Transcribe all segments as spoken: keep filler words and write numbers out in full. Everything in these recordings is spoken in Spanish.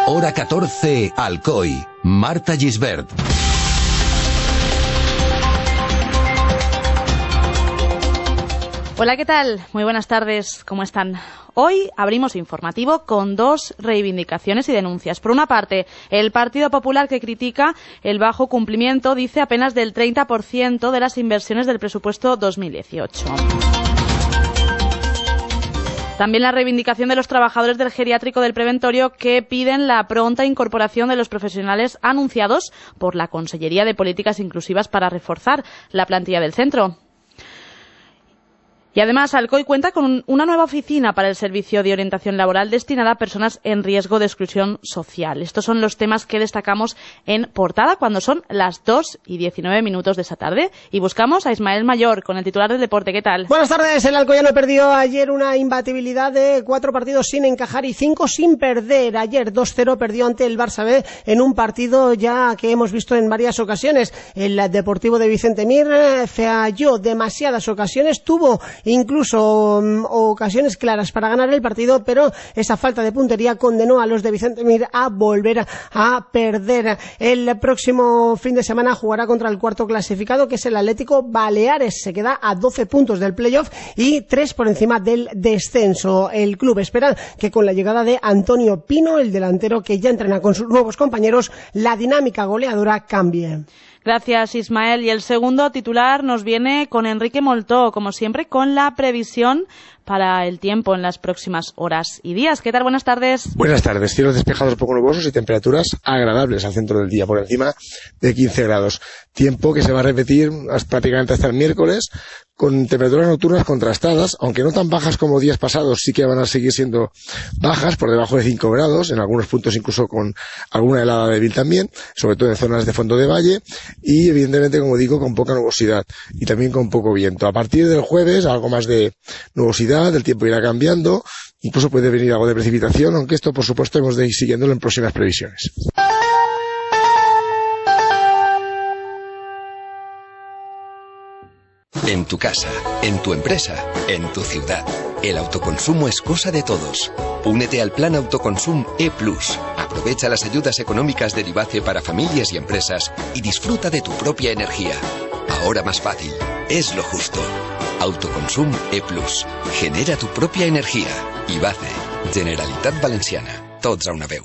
Hora catorce, Alcoy. Marta Gisbert. Hola, ¿qué tal? Muy buenas tardes, ¿cómo están? Hoy abrimos informativo con dos reivindicaciones y denuncias. Por una parte, el Partido Popular, que critica el bajo cumplimiento, dice, apenas del treinta por ciento de las inversiones del presupuesto dos mil dieciocho. También la reivindicación de los trabajadores del geriátrico del Preventorio, que piden la pronta incorporación de los profesionales anunciados por la Consellería de Políticas Inclusivas para reforzar la plantilla del centro. Y además, Alcoy cuenta con una nueva oficina para el servicio de orientación laboral destinada a personas en riesgo de exclusión social. Estos son los temas que destacamos en portada cuando son las dos y diecinueve minutos de esa tarde. Y buscamos a Ismael Mayor con el titular del deporte. ¿Qué tal? Buenas tardes. El Alcoyano perdió ayer una imbatibilidad de cuatro partidos sin encajar y cinco sin perder. Ayer dos cero perdió ante el Barça B en un partido ya que hemos visto en varias ocasiones. El Deportivo de Vicente Mir falló demasiadas ocasiones, tuvo incluso um, ocasiones claras para ganar el partido, pero esa falta de puntería condenó a los de Vicente Mir a volver a, a perder. El próximo fin de semana jugará contra el cuarto clasificado, que es el Atlético Baleares. Se queda a doce puntos del playoff y tres por encima del descenso. El club espera que con la llegada de Antonio Pino, el delantero que ya entrena con sus nuevos compañeros, la dinámica goleadora cambie. Gracias, Ismael. Y el segundo titular nos viene con Enrique Moltó, como siempre, con la previsión para el tiempo en las próximas horas y días. ¿Qué tal? Buenas tardes. Buenas tardes. Cielos despejados poco nubosos y temperaturas agradables al centro del día, por encima de quince grados. Tiempo que se va a repetir prácticamente hasta el miércoles, con temperaturas nocturnas contrastadas, aunque no tan bajas como días pasados, sí que van a seguir siendo bajas, por debajo de cinco grados, en algunos puntos incluso con alguna helada débil también, sobre todo en zonas de fondo de valle, y evidentemente, como digo, con poca nubosidad y también con poco viento. A partir del jueves, algo más de nubosidad, el tiempo irá cambiando, incluso puede venir algo de precipitación, aunque esto, por supuesto, hemos de ir siguiéndolo en próximas previsiones. En tu casa, en tu empresa, en tu ciudad. El autoconsumo es cosa de todos. Únete al plan Autoconsum E Plus. Aprovecha las ayudas económicas de Ribace para familias y empresas y disfruta de tu propia energía. Ahora más fácil. Es lo justo. Autoconsum E Plus. Genera tu propia energía. Ibace. Generalitat Valenciana. Tots a una veu.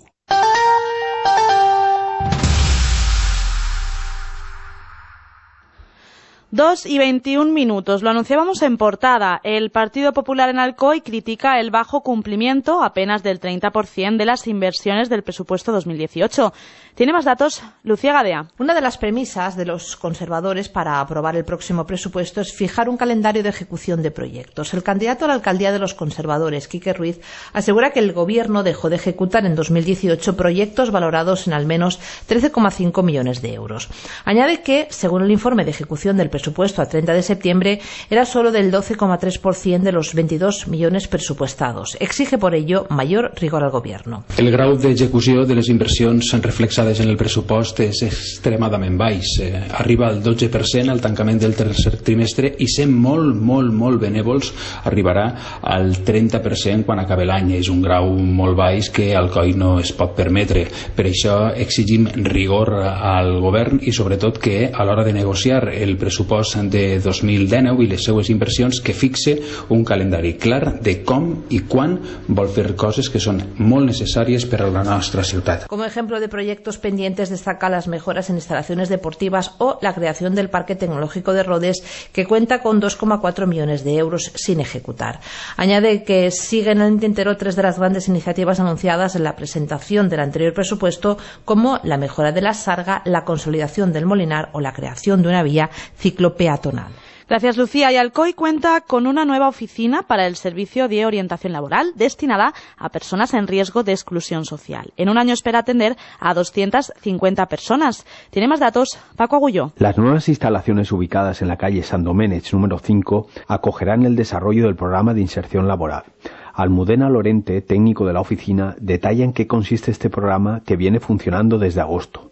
Dos y veintiún minutos. Lo anunciábamos en portada. El Partido Popular en Alcoy critica el bajo cumplimiento, apenas del treinta por ciento, de las inversiones del presupuesto dos mil dieciocho. Tiene más datos Lucía Gadea. Una de las premisas de los conservadores para aprobar el próximo presupuesto es fijar un calendario de ejecución de proyectos. El candidato a la alcaldía de los conservadores, Quique Ruiz, asegura que el gobierno dejó de ejecutar en dos mil dieciocho proyectos valorados en al menos trece coma cinco millones de euros. Añade que, según el informe de ejecución del presupuesto a treinta de septiembre, era solo del doce coma tres por ciento de los veintidós millones presupuestados. Exige por ello mayor rigor al gobierno. El grau d'execució de les inversions reflexades en el pressupost és extremadament baix. Eh, arriba al dotze per cent al tancament del tercer trimestre i sent molt, molt, molt benèvols arribarà al trenta per cent quan acabi l'any. És un grau molt baix que Alcoi no es pot permetre. Per això exigim rigor al govern i sobretot que a l'hora de negociar el pressupost de dos mil dinou i les seues inversions que fixe un calendari clar de com i quan vol fer coses que són molt necessàries per a la nostra ciutat. Como ejemplo de proyectos pendientes destaca las mejoras en instalaciones deportivas o la creación del Parque Tecnológico de Rodés, que cuenta con dos coma cuatro millones de euros sin ejecutar. Añade que siguen en el tintero tres de las grandes iniciativas anunciadas en la presentación del anterior presupuesto, como la mejora de la Sarga, la consolidación del Molinar o la creación de una vía ciclopeatonal. Gracias, Lucía. Y Alcoy cuenta con una nueva oficina para el servicio de orientación laboral destinada a personas en riesgo de exclusión social. En un año espera atender a doscientas cincuenta personas. Tiene más datos Paco Agulló. Las nuevas instalaciones ubicadas en la calle San Doménech número cinco acogerán el desarrollo del programa de inserción laboral. Almudena Lorente, técnico de la oficina, detalla en qué consiste este programa que viene funcionando desde agosto.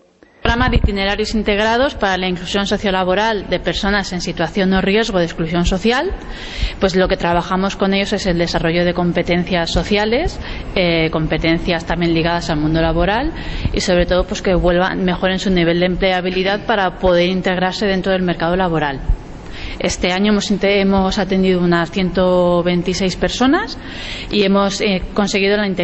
Programa de itinerarios integrados para la inclusión sociolaboral de personas en situación de riesgo de exclusión social. Pues lo que trabajamos con ellos es el desarrollo de competencias sociales, eh, competencias también ligadas al mundo laboral y sobre todo pues que vuelvan, mejoren su nivel de empleabilidad para poder integrarse dentro del mercado laboral. Este año hemos, hemos atendido unas ciento veintiséis personas y hemos eh, conseguido la,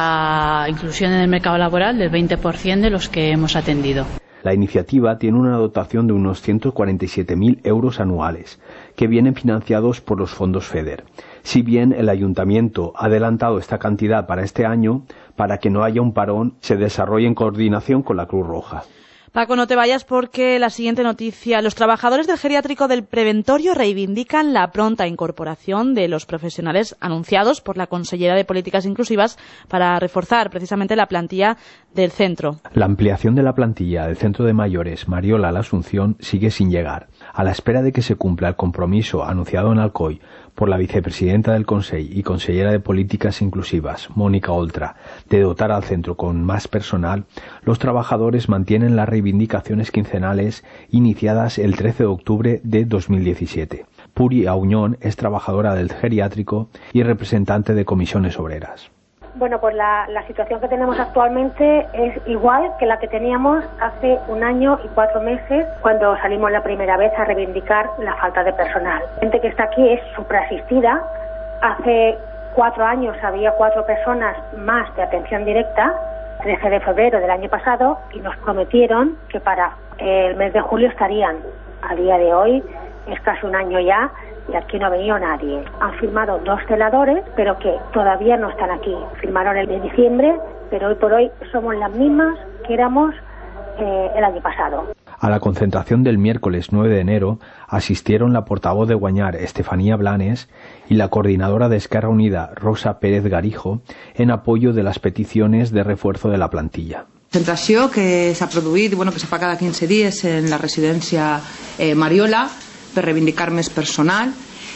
la inclusión en el mercado laboral del veinte por ciento de los que hemos atendido. La iniciativa tiene una dotación de unos ciento cuarenta y siete mil euros anuales, que vienen financiados por los fondos FEDER. Si bien el Ayuntamiento ha adelantado esta cantidad para este año, para que no haya un parón, se desarrolle en coordinación con la Cruz Roja. Paco, no te vayas porque la siguiente noticia. Los trabajadores del geriátrico del Preventorio reivindican la pronta incorporación de los profesionales anunciados por la Consellera de Políticas Inclusivas para reforzar precisamente la plantilla del centro. La ampliación de la plantilla del Centro de Mayores Mariola La Asunción sigue sin llegar. A la espera de que se cumpla el compromiso anunciado en Alcoy por la vicepresidenta del Consell y consellera de Políticas Inclusivas, Mónica Oltra, de dotar al centro con más personal, los trabajadores mantienen las reivindicaciones quincenales iniciadas el trece de octubre de dos mil diecisiete. Puri Auñón es trabajadora del geriátrico y representante de Comisiones Obreras. Bueno, pues la, la situación que tenemos actualmente es igual que la que teníamos hace un año y cuatro meses cuando salimos la primera vez a reivindicar la falta de personal. La gente que está aquí es supraasistida. Hace cuatro años había cuatro personas más de atención directa, trece de febrero del año pasado, y nos prometieron que para el mes de julio estarían. A día de hoy es casi un año ya y aquí no ha venido nadie. Han firmado dos celadores, pero que todavía no están aquí. Firmaron el de diciembre, pero hoy por hoy somos las mismas que éramos eh, el año pasado. A la concentración del miércoles nueve de enero asistieron la portavoz de Guanyar, Estefanía Blanes, y la coordinadora de Esquerra Unida, Rosa Pérez Garijo, en apoyo de las peticiones de refuerzo de la plantilla. Concentració que s'ha produït, bueno, que se fa cada quinze dies en la residència eh, Mariola per reivindicar més personal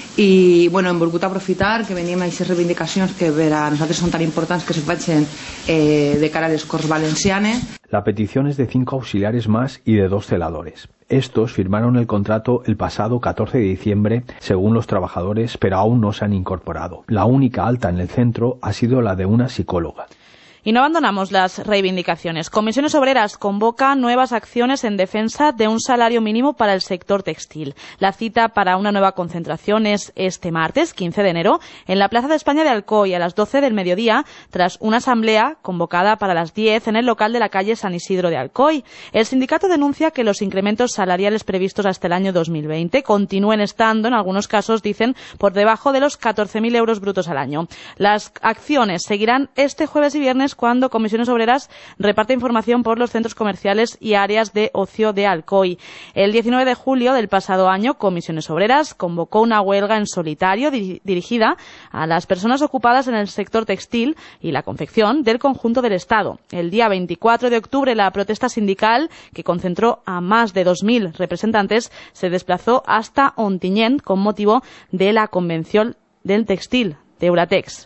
i bueno, hem volgut aprofitar que venim a aquestes reivindicacions que per a nosaltres són tan importants que se facin eh, de cara a les Corts Valencianes. La petición es de cinco auxiliares más y de dos celadores. Estos firmaron el contrato el pasado catorce de diciembre, según los trabajadores, pero aún no se han incorporado. La única alta en el centro ha sido la de una psicóloga. Y no abandonamos las reivindicaciones. Comisiones Obreras convoca nuevas acciones en defensa de un salario mínimo para el sector textil. La cita para una nueva concentración es este martes, quince de enero, en la Plaza de España de Alcoy a las doce del mediodía, tras una asamblea convocada para las diez en el local de la calle San Isidro de Alcoy. El sindicato denuncia que los incrementos salariales previstos hasta el año dos mil veinte continúen estando, en algunos casos, dicen, por debajo de los catorce mil euros brutos al año. Las acciones seguirán este jueves y viernes cuando Comisiones Obreras reparte información por los centros comerciales y áreas de ocio de Alcoy. El diecinueve de julio del pasado año, Comisiones Obreras convocó una huelga en solitario di- dirigida a las personas ocupadas en el sector textil y la confección del conjunto del Estado. El día veinticuatro de octubre, la protesta sindical, que concentró a más de dos mil representantes, se desplazó hasta Ontinyent con motivo de la Convención del Textil de Euratex.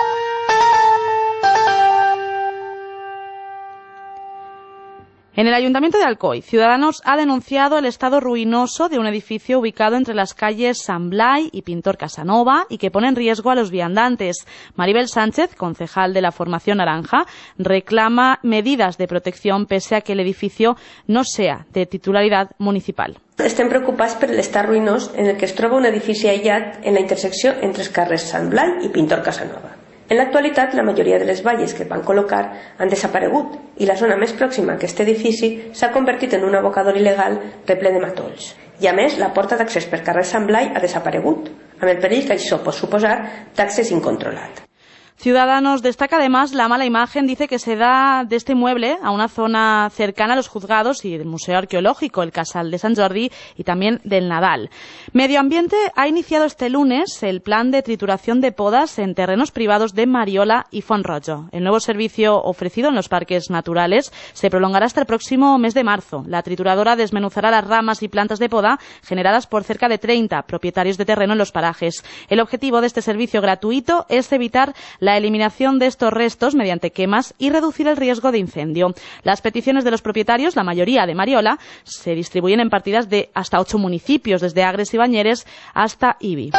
En el Ayuntamiento de Alcoy, Ciudadanos ha denunciado el estado ruinoso de un edificio ubicado entre las calles San Blai y Pintor Casanova y que pone en riesgo a los viandantes. Maribel Sánchez, concejal de la Formación Naranja, reclama medidas de protección pese a que el edificio no sea de titularidad municipal. Estem preocupats per l'estat ruïnós en el que es troba un edifici aïllat en la intersecció entre els carrers Sant Blai i Pintor Casanova. En l'actualitat, la majoria de les valles que van col·locar han desaparegut i la zona més pròxima a aquest edifici s'ha convertit en un abocador il·legal reple de matolls. I a més, la porta d'accés per carrer Sant Blai ha desaparegut, amb el perill que això pot suposar d'accés incontrolat. Ciudadanos destaca además la mala imagen, dice, que se da de este inmueble a una zona cercana a los juzgados y del Museo Arqueológico, el Casal de Sant Jordi y también del Nadal. Medio Ambiente ha iniciado este lunes el plan de trituración de podas en terrenos privados de Mariola y Font-roig. El nuevo servicio ofrecido en los parques naturales se prolongará hasta el próximo mes de marzo. La trituradora desmenuzará las ramas y plantas de poda generadas por cerca de treinta propietarios de terreno en los parajes. El objetivo de este servicio gratuito es evitar la la eliminación de estos restos mediante quemas y reducir el riesgo de incendio. Las peticiones de los propietarios, la mayoría de Mariola, se distribuyen en partidas de hasta ocho municipios, desde Agres y Bañeres hasta Ibi.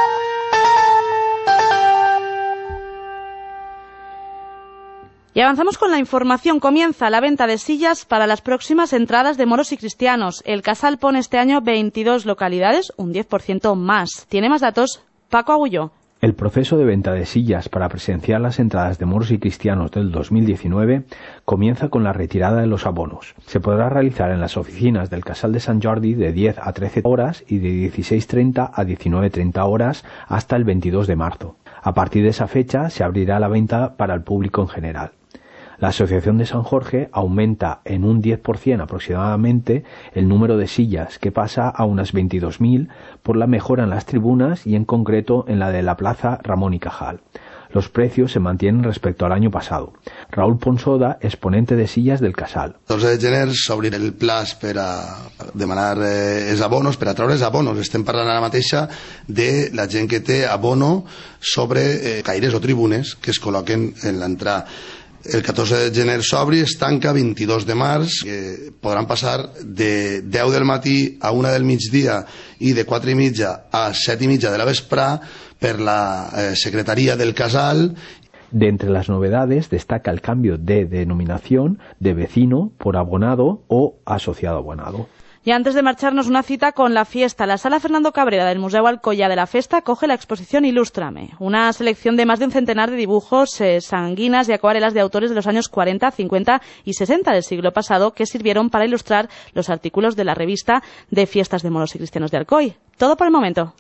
Y avanzamos con la información. Comienza la venta de sillas para las próximas entradas de moros y cristianos. El Casal pone este año veintidós localidades, un diez por ciento más. Tiene más datos Paco Agulló. El proceso de venta de sillas para presenciar las entradas de moros y cristianos del dos mil diecinueve comienza con la retirada de los abonos. Se podrá realizar en las oficinas del Casal de Sant Jordi de diez a trece horas y de dieciséis treinta a diecinueve treinta horas hasta el veintidós de marzo. A partir de esa fecha se abrirá la venta para el público en general. La Asociación de San Jorge aumenta en un diez por ciento aproximadamente el número de sillas, que pasa a unas veintidós mil por la mejora en las tribunas y en concreto en la de la Plaza Ramón y Cajal. Los precios se mantienen respecto al año pasado. Raúl Ponsoda, exponente de sillas del Casal. El dotze de gener s'obrirà el plaç per a demanar eh, els abonos, per a treure els abonos. Estem parlant ara mateixa de la gent que té abono sobre eh, caires o tribunes que es col·loquen en l'entrada. El catorze de gener s'obri, es tanca vint-i-dos de març, que podran passar de deu del matí a una del migdia i de quatre i mitja a set i mitja de la vesprà per la eh, secretaria del Casal. De entre las novedades destaca el cambio de denominación de vecino por abonado o asociado abonado. Y antes de marcharnos, una cita con la fiesta. La Sala Fernando Cabrera del Museu Alcoyà de la Festa acoge la exposición Ilústrame, una selección de más de un centenar de dibujos, eh, sanguinas y acuarelas de autores de los años cuarenta, cincuenta y sesenta del siglo pasado que sirvieron para ilustrar los artículos de la revista de Fiestas de Moros y Cristianos de Alcoy. Todo por el momento.